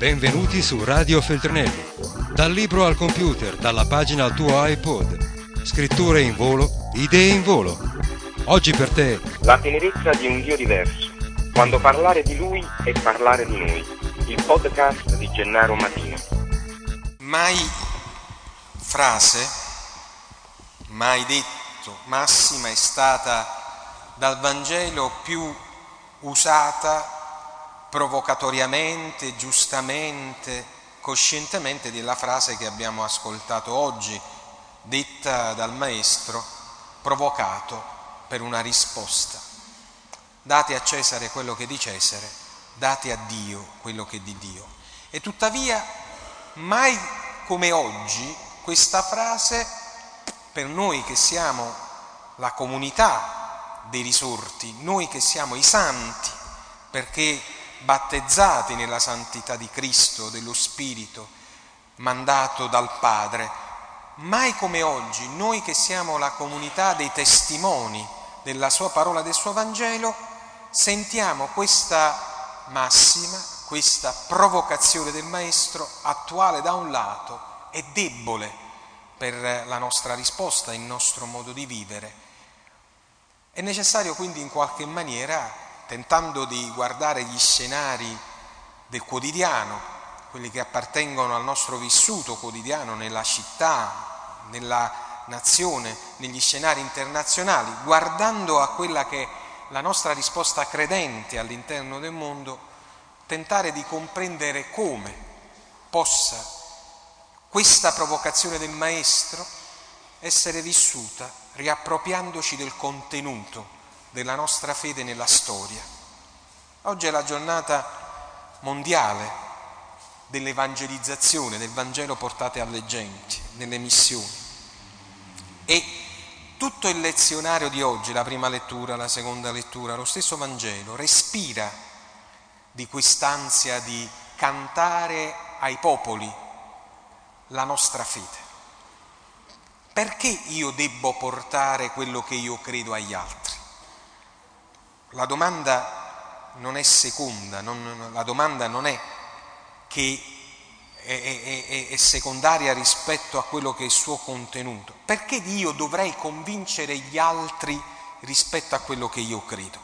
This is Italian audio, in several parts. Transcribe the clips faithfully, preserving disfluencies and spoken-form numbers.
Benvenuti su Radio Feltrinelli. Dal libro al computer, dalla pagina al tuo iPod. Scritture in volo, idee in volo. Oggi per te la tenerezza di un Dio diverso. Quando parlare di Lui è parlare di noi. Il podcast di Gennaro Matino. Mai frase, mai detto, massima è stata dal Vangelo più usata provocatoriamente, giustamente, coscientemente della frase che abbiamo ascoltato oggi, detta dal Maestro, provocato per una risposta. Date a Cesare quello che è di Cesare, date a Dio quello che è di Dio. E tuttavia, mai come oggi, questa frase, per noi che siamo la comunità dei risorti, noi che siamo i santi, perché battezzati nella santità di Cristo, dello Spirito, mandato dal Padre, mai come oggi, noi che siamo la comunità dei testimoni della sua parola, del suo Vangelo, sentiamo questa massima, questa provocazione del Maestro, attuale da un lato e debole per la nostra risposta, il nostro modo di vivere. È necessario quindi in qualche maniera, tentando di guardare gli scenari del quotidiano, quelli che appartengono al nostro vissuto quotidiano nella città, nella nazione, negli scenari internazionali, guardando a quella che è la nostra risposta credente all'interno del mondo, tentare di comprendere come possa questa provocazione del Maestro essere vissuta riappropriandoci del contenuto della nostra fede nella storia. Oggi è la giornata mondiale dell'evangelizzazione, del Vangelo portate alle genti, nelle missioni. E tutto il lezionario di oggi, la prima lettura, la seconda lettura, lo stesso Vangelo, respira di quest'ansia di cantare ai popoli la nostra fede. Perché io debbo portare quello che io credo agli altri? La domanda non è seconda, non, la domanda non è che è, è, è secondaria rispetto a quello che è il suo contenuto. Perché io dovrei convincere gli altri rispetto a quello che io credo?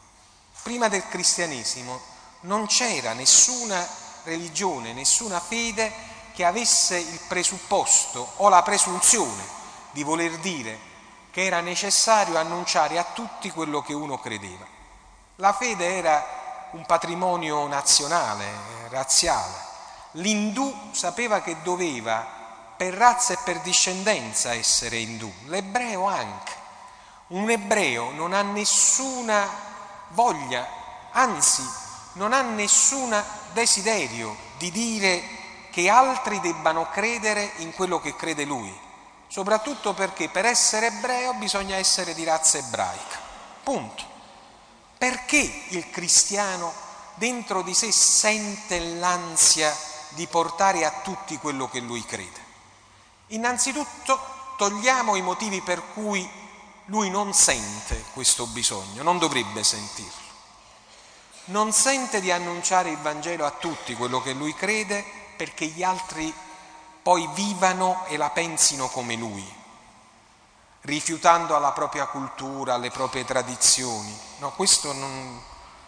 Prima del cristianesimo non c'era nessuna religione, nessuna fede che avesse il presupposto o la presunzione di voler dire che era necessario annunciare a tutti quello che uno credeva. La fede era un patrimonio nazionale, razziale. L'indù sapeva che doveva per razza e per discendenza essere indù, l'ebreo anche. Un ebreo non ha nessuna voglia, anzi non ha nessun desiderio di dire che altri debbano credere in quello che crede lui, soprattutto perché per essere ebreo bisogna essere di razza ebraica. Punto. Perché il cristiano dentro di sé sente l'ansia di portare a tutti quello che lui crede? Innanzitutto togliamo i motivi per cui lui non sente questo bisogno, non dovrebbe sentirlo. Non sente di annunciare il Vangelo a tutti quello che lui crede perché gli altri poi vivano e la pensino come lui, rifiutando alla propria cultura, alle proprie tradizioni. No, questo non...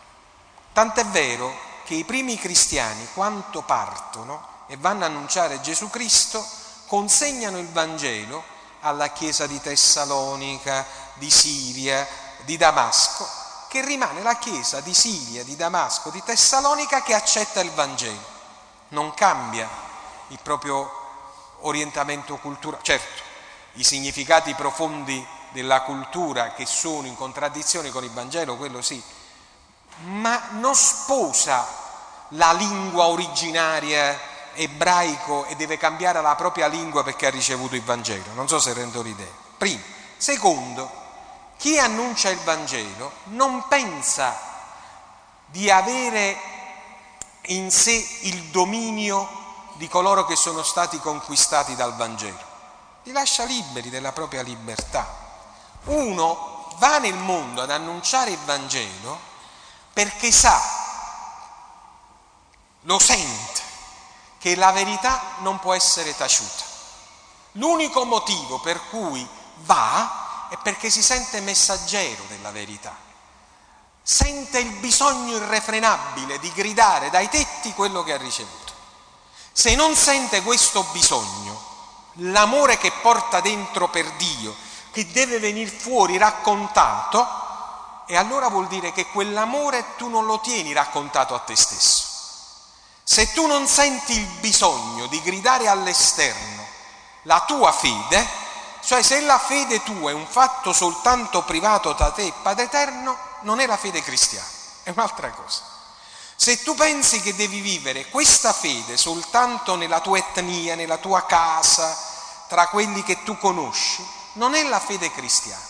Tant'è vero che i primi cristiani, quando partono e vanno a annunciare Gesù Cristo, consegnano il Vangelo alla chiesa di Tessalonica, di Siria, di Damasco, che rimane la chiesa di Siria, di Damasco, di Tessalonica che accetta il Vangelo. Non cambia il proprio orientamento culturale. Certo, i significati profondi della cultura che sono in contraddizione con il Vangelo, quello sì, ma non sposa la lingua originaria ebraico e deve cambiare la propria lingua perché ha ricevuto il Vangelo. Non so se rendo l'idea. Primo. Secondo, chi annuncia il Vangelo non pensa di avere in sé il dominio di coloro che sono stati conquistati dal Vangelo. Li lascia liberi della propria libertà. Uno va nel mondo ad annunciare il Vangelo perché sa, lo sente, che la verità non può essere taciuta. L'unico motivo per cui va è perché si sente messaggero della verità, sente il bisogno irrefrenabile di gridare dai tetti quello che ha ricevuto. Se non sente questo bisogno, l'amore che porta dentro per Dio, che deve venire fuori raccontato, e allora vuol dire che quell'amore tu non lo tieni raccontato a te stesso. Se tu non senti il bisogno di gridare all'esterno la tua fede, cioè se la fede tua è un fatto soltanto privato da te e Padre Eterno, non è la fede cristiana, è un'altra cosa. Se tu pensi che devi vivere questa fede soltanto nella tua etnia, nella tua casa, tra quelli che tu conosci, non è la fede cristiana.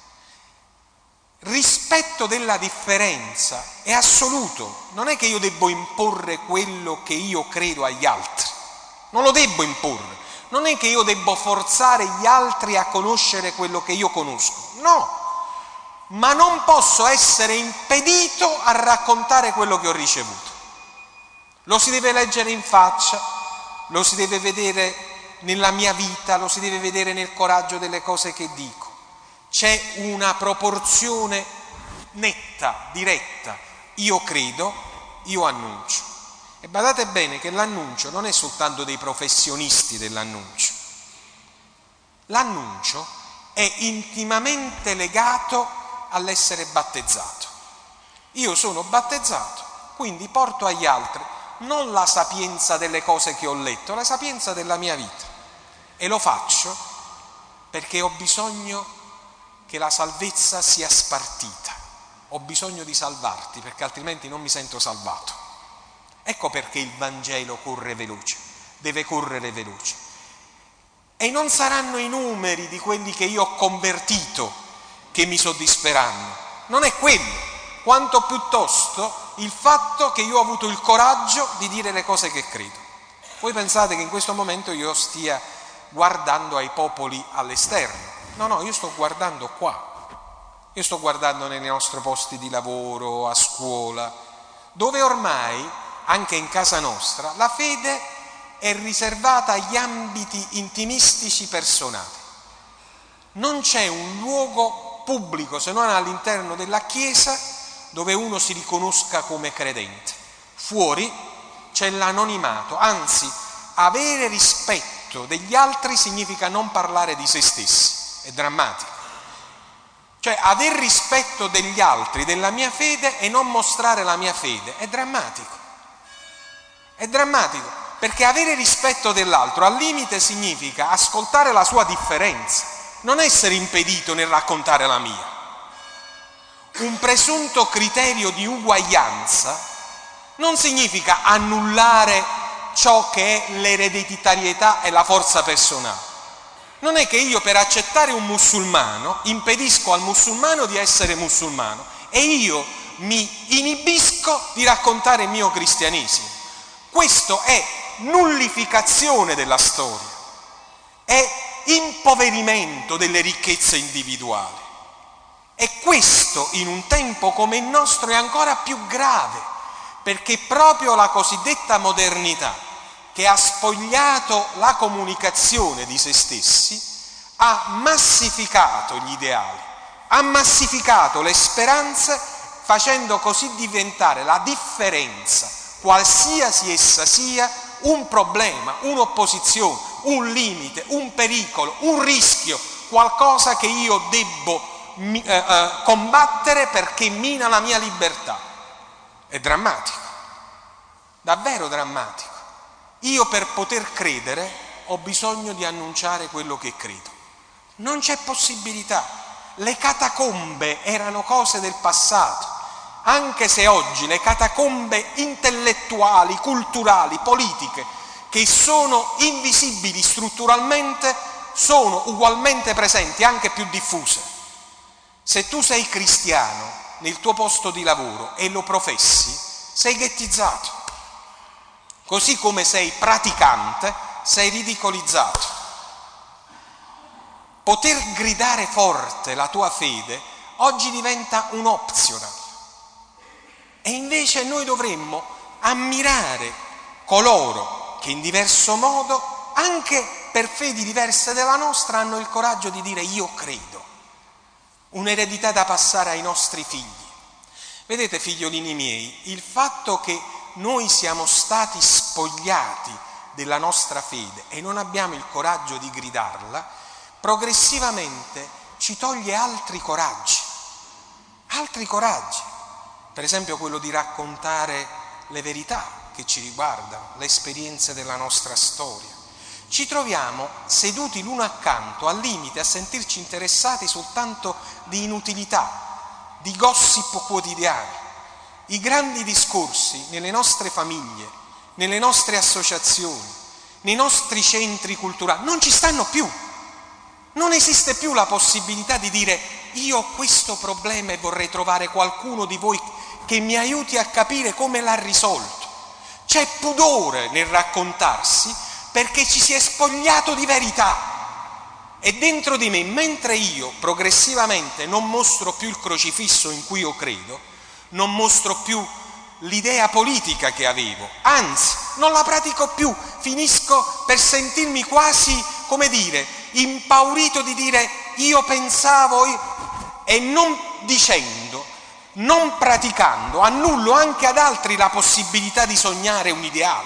Rispetto della differenza è assoluto, non è che io debbo imporre quello che io credo agli altri, non lo debbo imporre, non è che io debbo forzare gli altri a conoscere quello che io conosco, no, ma non posso essere impedito a raccontare quello che ho ricevuto. Lo si deve leggere in faccia, lo si deve vedere nella mia vita, lo si deve vedere nel coraggio delle cose che dico. C'è una proporzione netta, diretta. Io credo, io annuncio. E badate bene che l'annuncio non è soltanto dei professionisti dell'annuncio. L'annuncio è intimamente legato all'essere battezzato. Io sono battezzato, quindi porto agli altri non la sapienza delle cose che ho letto, la sapienza della mia vita. E lo faccio perché ho bisogno che la salvezza sia spartita. Ho bisogno di salvarti perché altrimenti non mi sento salvato. Ecco perché il Vangelo corre veloce, deve correre veloce. E non saranno i numeri di quelli che io ho convertito che mi soddisferanno, non è quello, quanto piuttosto il fatto che io ho avuto il coraggio di dire le cose che credo. Voi pensate che in questo momento io stia guardando ai popoli all'esterno? No, no, io sto guardando qua, io sto guardando nei nostri posti di lavoro, a scuola, dove ormai, anche in casa nostra, la fede è riservata agli ambiti intimistici personali. Non c'è un luogo pubblico, se non all'interno della Chiesa, dove uno si riconosca come credente. Fuori c'è l'anonimato, anzi, avere rispetto degli altri significa non parlare di se stessi. È drammatico. Cioè, aver rispetto degli altri, della mia fede e non mostrare la mia fede, è drammatico. È drammatico, perché avere rispetto dell'altro al limite significa ascoltare la sua differenza, non essere impedito nel raccontare la mia. Un presunto criterio di uguaglianza non significa annullare ciò che è l'ereditarietà e la forza personale. Non è che io per accettare un musulmano impedisco al musulmano di essere musulmano e io mi inibisco di raccontare il mio cristianesimo. Questo è nullificazione della storia, è impoverimento delle ricchezze individuali. E questo in un tempo come il nostro è ancora più grave, perché proprio la cosiddetta modernità, che ha spogliato la comunicazione di se stessi, ha massificato gli ideali, ha massificato le speranze, facendo così diventare la differenza, qualsiasi essa sia, un problema, un'opposizione, un limite, un pericolo, un rischio, qualcosa che io debbo eh, eh, combattere perché mina la mia libertà. È drammatico, davvero drammatico. Io per poter credere ho bisogno di annunciare quello che credo. Non c'è possibilità. Le catacombe erano cose del passato, anche se oggi le catacombe intellettuali, culturali, politiche, che sono invisibili strutturalmente, sono ugualmente presenti, anche più diffuse. Se tu sei cristiano nel tuo posto di lavoro e lo professi, sei ghettizzato. Così come sei praticante, sei ridicolizzato. Poter gridare forte la tua fede oggi diventa un optional. E invece noi dovremmo ammirare coloro che in diverso modo, anche per fedi diverse dalla nostra, hanno il coraggio di dire io credo, un'eredità da passare ai nostri figli. Vedete, figliolini miei, il fatto che noi siamo stati spogliati della nostra fede e non abbiamo il coraggio di gridarla, progressivamente ci toglie altri coraggi, altri coraggi, per esempio quello di raccontare le verità che ci riguardano, le esperienze della nostra storia. Ci troviamo seduti l'uno accanto, al limite a sentirci interessati soltanto di inutilità, di gossip quotidiani. I grandi discorsi nelle nostre famiglie, nelle nostre associazioni, nei nostri centri culturali non ci stanno più. Non esiste più la possibilità di dire io ho questo problema e vorrei trovare qualcuno di voi che mi aiuti a capire come l'ha risolto. C'è pudore nel raccontarsi perché ci si è spogliato di verità. E dentro di me, mentre io progressivamente non mostro più il crocifisso in cui io credo, non mostro più l'idea politica che avevo, anzi, non la pratico più, finisco per sentirmi quasi, come dire, impaurito di dire io pensavo io... e non dicendo, non praticando, annullo anche ad altri la possibilità di sognare un ideale.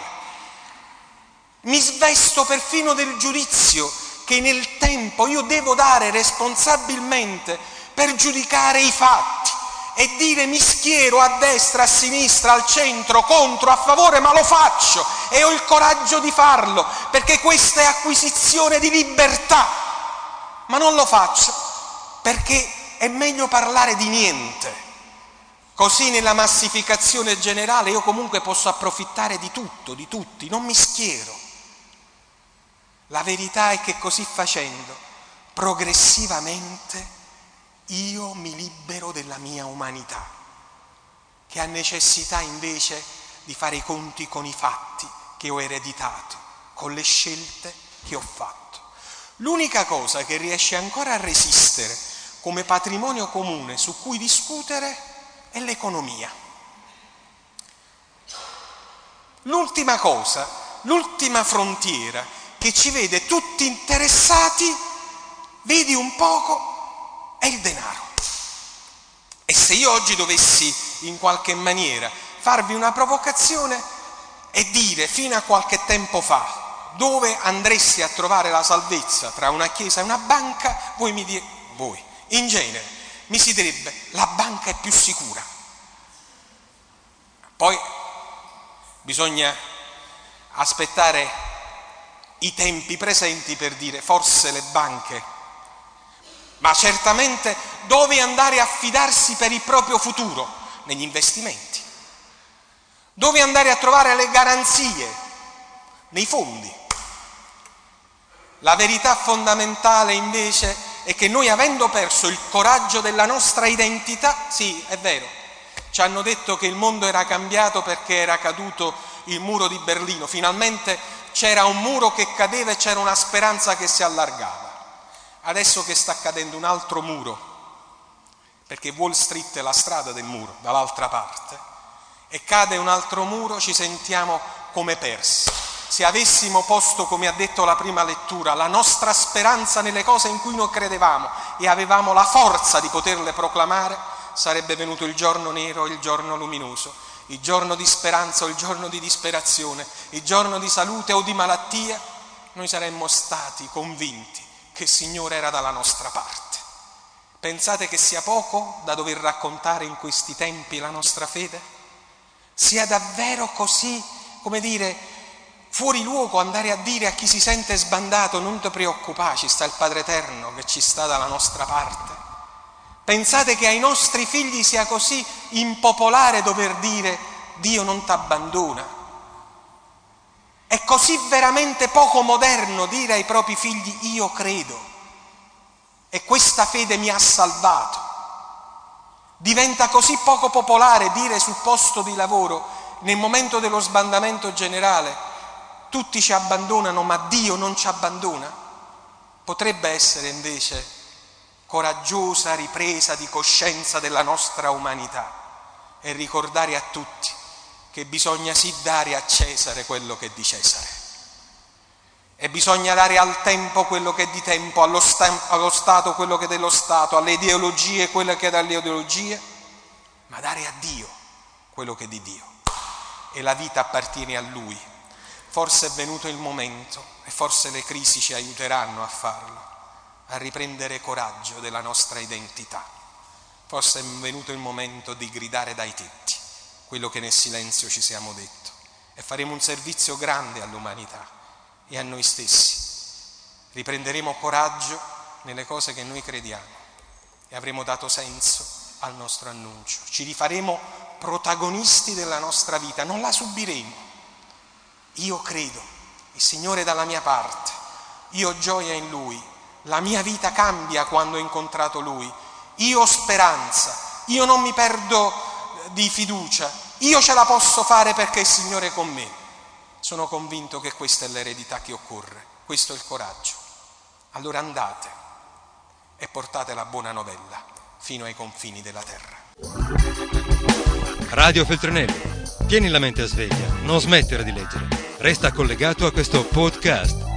Mi svesto perfino del giudizio che nel tempo io devo dare responsabilmente per giudicare i fatti e dire mi schiero a destra, a sinistra, al centro, contro, a favore, ma lo faccio e ho il coraggio di farlo perché questa è acquisizione di libertà, ma non lo faccio perché è meglio parlare di niente, così nella massificazione generale io comunque posso approfittare di tutto, di tutti, non mi schiero. La verità è che così facendo, progressivamente, io mi libero della mia umanità, che ha necessità invece di fare i conti con i fatti che ho ereditato, con le scelte che ho fatto. L'unica cosa che riesce ancora a resistere come patrimonio comune su cui discutere è l'economia. L'ultima cosa, l'ultima frontiera che ci vede tutti interessati, vedi un poco, è il denaro. E se io oggi dovessi in qualche maniera farvi una provocazione e dire fino a qualche tempo fa dove andresti a trovare la salvezza tra una chiesa e una banca, voi mi direte, voi, in genere, mi si direbbe la banca è più sicura. Poi bisogna aspettare i tempi presenti per dire forse le banche, ma certamente dove andare a fidarsi per il proprio futuro? Negli investimenti. Dove andare a trovare le garanzie? Nei fondi. La verità fondamentale invece è che noi, avendo perso il coraggio della nostra identità, sì, è vero, ci hanno detto che il mondo era cambiato perché era caduto il muro di Berlino, finalmente c'era un muro che cadeva e c'era una speranza che si allargava. Adesso che sta cadendo un altro muro, perché Wall Street è la strada del muro, dall'altra parte, e cade un altro muro, ci sentiamo come persi. Se avessimo posto, come ha detto la prima lettura, la nostra speranza nelle cose in cui noi credevamo e avevamo la forza di poterle proclamare, sarebbe venuto il giorno nero, il giorno luminoso, il giorno di speranza o il giorno di disperazione, il giorno di salute o di malattia, noi saremmo stati convinti che il Signore era dalla nostra parte. Pensate che sia poco da dover raccontare in questi tempi la nostra fede? Sia davvero così, come dire, fuori luogo andare a dire a chi si sente sbandato non ti preoccupare, ci sta il Padre Eterno che ci sta dalla nostra parte? Pensate che ai nostri figli sia così impopolare dover dire Dio non t'abbandona? È così veramente poco moderno dire ai propri figli io credo e questa fede mi ha salvato. Diventa così poco popolare dire sul posto di lavoro, nel momento dello sbandamento generale, tutti ci abbandonano ma Dio non ci abbandona? Potrebbe essere invece coraggiosa ripresa di coscienza della nostra umanità e ricordare a tutti che bisogna sì dare a Cesare quello che è di Cesare e bisogna dare al tempo quello che è di tempo, allo, sta- allo Stato quello che è dello Stato, alle ideologie quello che è dalle ideologie, ma dare a Dio quello che è di Dio. E la vita appartiene a Lui. Forse è venuto il momento, e forse le crisi ci aiuteranno a farlo, a riprendere coraggio della nostra identità. Forse è venuto il momento di gridare dai tetti quello che nel silenzio ci siamo detto, e faremo un servizio grande all'umanità e a noi stessi. Riprenderemo coraggio nelle cose che noi crediamo e avremo dato senso al nostro annuncio. Ci rifaremo protagonisti della nostra vita, non la subiremo. Io credo, il Signore è dalla mia parte, io ho gioia in Lui, la mia vita cambia quando ho incontrato Lui, io ho speranza, io non mi perdo di fiducia, io ce la posso fare perché il Signore è con me. Sono convinto che questa è l'eredità che occorre, questo è il coraggio. Allora andate e portate la buona novella fino ai confini della terra. Radio Feltrinelli, tieni la mente a sveglia, non smettere di leggere. Resta collegato a questo podcast.